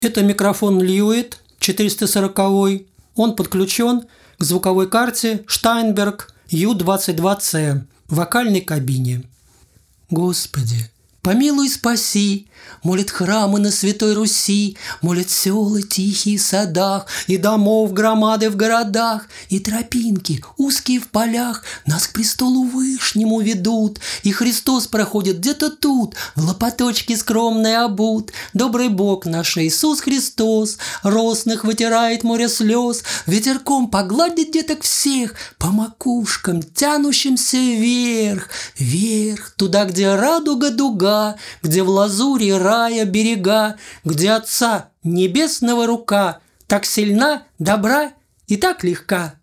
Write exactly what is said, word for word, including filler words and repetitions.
Это микрофон Льюит четыреста сорок. Он подключен к звуковой карте Steinberg ю двадцать два си в вокальной кабине. Господи, помилуй, спаси, молит храмы на Святой Руси, молят села тихие в садах, и домов громады в городах, и тропинки узкие в полях нас к престолу Вышнему ведут, и Христос проходит где-то тут, в лопаточке скромный обут. Добрый Бог наш Иисус Христос росных вытирает море слез, ветерком погладит деток всех по макушкам, тянущимся вверх, вверх, туда, где радуга дуга, где в лазури рая берега, где Отца Небесного рука так сильна, добра и так легка.